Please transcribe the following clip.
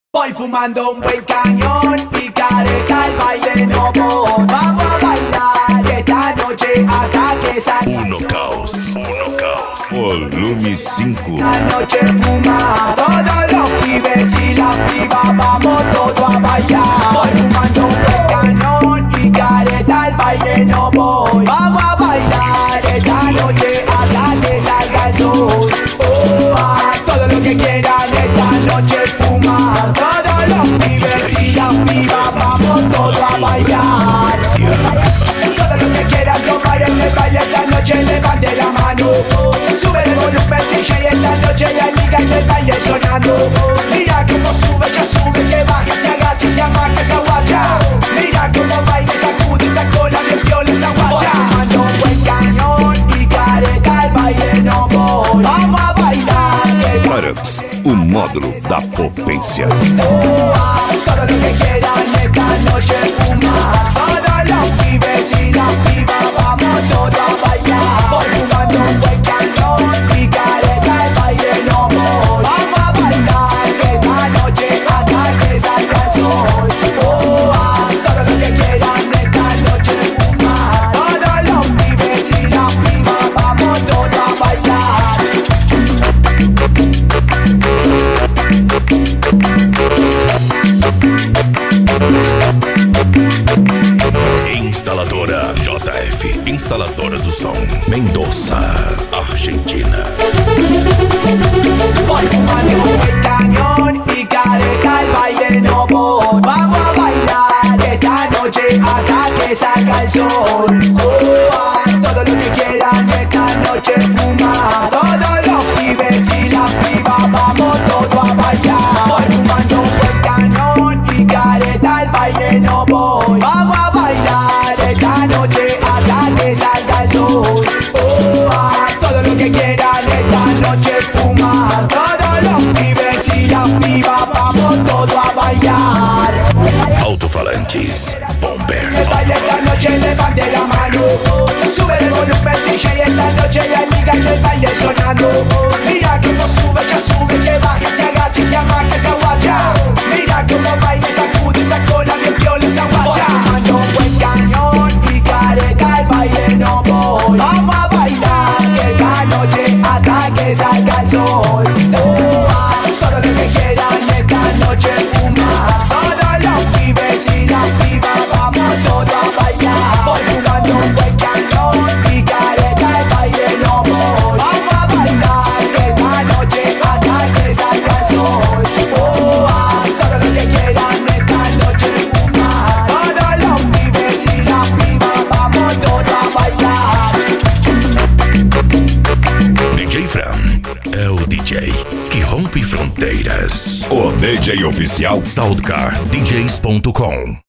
Voy fumando un buen cañón y careta al baile no voy. Vamos a bailar esta noche hasta que salga. Uno Caos. Volume 5. La noche fuma, todos los pibes y las pibas vamos todos a bailar. Voy fumando un buen cañón y careta al baile no voy. Vamos a bailar esta noche hasta que salga el sol. Todo lo que quieran esta noche fumar. Todos los pibes y las pibas vamos todos a bailar. Todo lo que quieran tomar en el baile esta noche levante la mano. Sube el volumen DJ esta noche la liga en el baile sonando. Mira cómo sube, ya sube, que baja, se agacha, se amaca, se aguacha. Mira cómo baila, sacude, esa cola, que viola, esa guacha. Fumando un buen cañón y careta al baile no voy. Vamos a bailar. Paraps, o módulo da potência. Todo lo que quieran esta noche fumar. Todos los pibes y las pibas vamos todos a bailar. Voy fumando un buen cañón y careta al baile no voy. Vamos a bailar esta noche hasta que salga el sol. Todo lo que quieran esta noche fumar. Todos los pibes y las pibas vamos todos a bailar. Instaladora JF, instaladora do som, Mendoza, Argentina. Voy fumando un buen cañón y careta al baile no voy. Vamos a bailar esta noche hasta que salga el sol. Todo lo que quieran esta noche fumar. Todos los pibes y las pibas vamos todos a bailar. Voy fumando un buen cañón y careta al baile no voy. Vamos a bailar esta noche hasta que salga el sol. Todo lo que quieran esta noche fumar. Todos los pibes y las pibas vamos todos a bailar. Alto-falantes, Bomber. El baile esta noche levante la mano. Sube el volumen DJ esta noche la liga en el baile sonando. Mira cómo sube, ya sube, que baja, se agacha, se amaca, se aguacha. Mira cómo baila, sacude, esa cola, que viola, esa guacha. Fumando un buen cañón y careta al baile no voy. Vamos a bailar esta noche hasta que salga el sol. Todo lo que quieran esta noche fumar. Todos los pibes y las pibas vamos todos a bailar. Voy fumando un buen cañón y careta al baile no voy. Vamos a bailar esta noche hasta que salga el sol. Todo lo que quieran esta noche fumar. Todos los pibes y las pibas vamos todos a bailar. DJ Fran é o DJ que rompe fronteiras. O DJ oficial SoundcarDJs.com.